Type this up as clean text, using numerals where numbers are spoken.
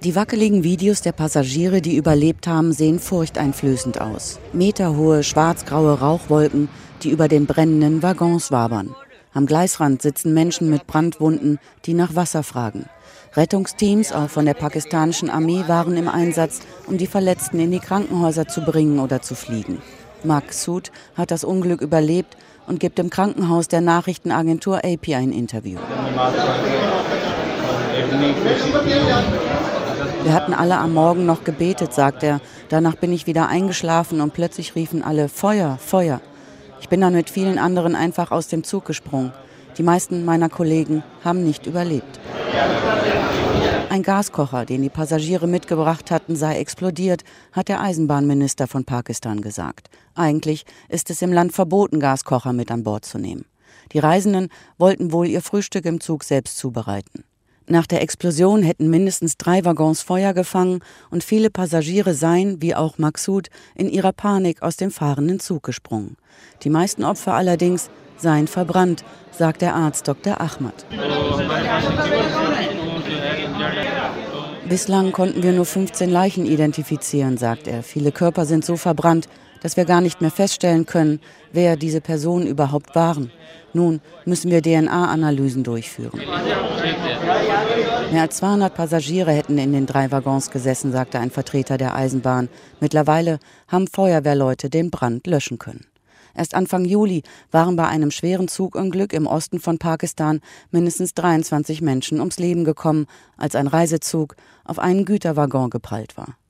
Die wackeligen Videos der Passagiere, die überlebt haben, sehen furchteinflößend aus. Meterhohe, schwarz-graue Rauchwolken, die über den brennenden Waggons wabern. Am Gleisrand sitzen Menschen mit Brandwunden, die nach Wasser fragen. Rettungsteams, auch von der pakistanischen Armee, waren im Einsatz, um die Verletzten in die Krankenhäuser zu bringen oder zu fliegen. Maqsood hat das Unglück überlebt und gibt im Krankenhaus der Nachrichtenagentur AP ein Interview. Wir hatten alle am Morgen noch gebetet, sagt er. Danach bin ich wieder eingeschlafen und plötzlich riefen alle Feuer, Feuer. Ich bin dann mit vielen anderen einfach aus dem Zug gesprungen. Die meisten meiner Kollegen haben nicht überlebt. Ein Gaskocher, den die Passagiere mitgebracht hatten, sei explodiert, hat der Eisenbahnminister von Pakistan gesagt. Eigentlich ist es im Land verboten, Gaskocher mit an Bord zu nehmen. Die Reisenden wollten wohl ihr Frühstück im Zug selbst zubereiten. Nach der Explosion hätten mindestens 3 Waggons Feuer gefangen und viele Passagiere seien, wie auch Maqsood, in ihrer Panik aus dem fahrenden Zug gesprungen. Die meisten Opfer allerdings seien verbrannt, sagt der Arzt Dr. Ahmad. Bislang konnten wir nur 15 Leichen identifizieren, sagt er. Viele Körper sind so verbrannt, dass wir gar nicht mehr feststellen können, wer diese Personen überhaupt waren. Nun müssen wir DNA-Analysen durchführen. Mehr als 200 Passagiere hätten in den 3 Waggons gesessen, sagte ein Vertreter der Eisenbahn. Mittlerweile haben Feuerwehrleute den Brand löschen können. Erst Anfang Juli waren bei einem schweren Zugunglück im Osten von Pakistan mindestens 23 Menschen ums Leben gekommen, als ein Reisezug auf einen Güterwaggon geprallt war.